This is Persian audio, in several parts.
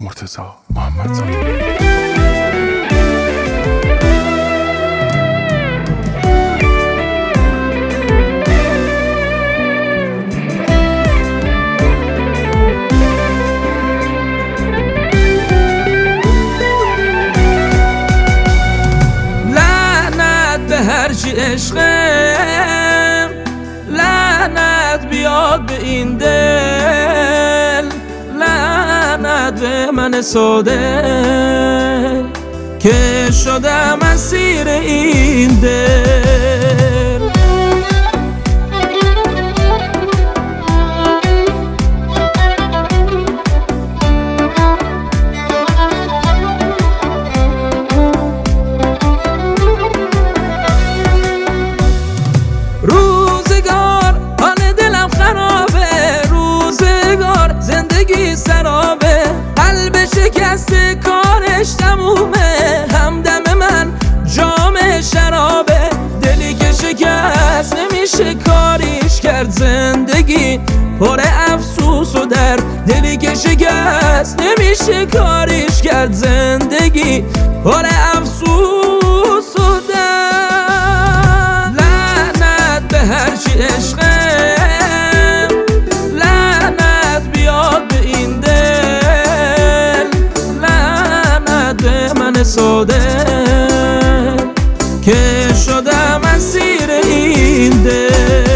مرتضی محمدزاده. هرچی عشقم لعنت بیاد به این دل، لعنت به من ساده که شدم اسیر این دل. روزگار حال دلم خرابه، روزگار زندگی سرابه، قلب شکسته کارش تمومه، همدم من جام شرابه، دلی که شکست نمیشه کاریش کرد، زندگی پر افسوس و درد، دلی که شکست نمیشه کاریش کرد، زندگی پر افسوس و درد. هرچی عشقم لعنت بیاد به این دل، لعنت به من ساده که شدم اسیر این دل.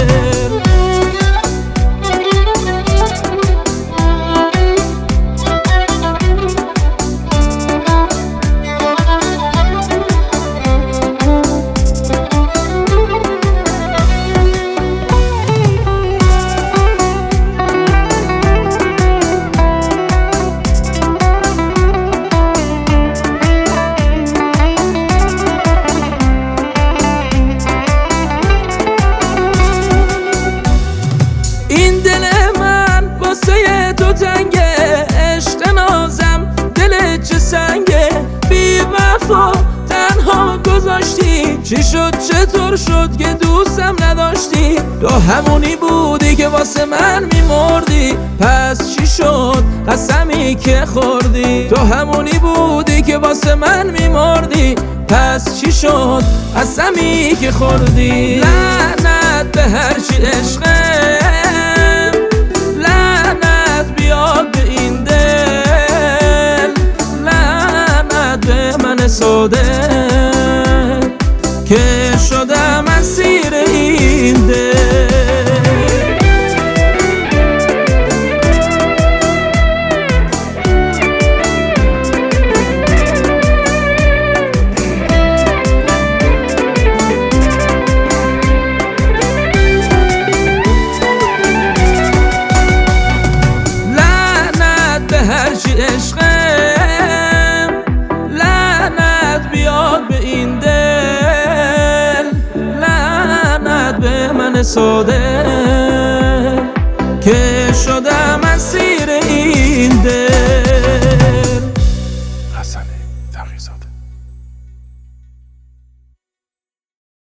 این دل من واسه تو تنگه، عشق نازم دل چه سنگه، بی وفا تنها گذاشتی، چی شد چطور شد که دوستم نداشتی، تو همونی بودی که واسه من میمردی، پس چی شد قسمی که خوردی، تو همونی بودی که واسه من میمردی، پس چی شد قسمی که خوردی. لعنت به هرچی عشقم لعنت بیاد به این دل، لعنت به من ساده که شدم اسیر این دل. هرچی عشقم لعنت بیاد به این دل، لعنت به من ساده که شدم اسیر این دل.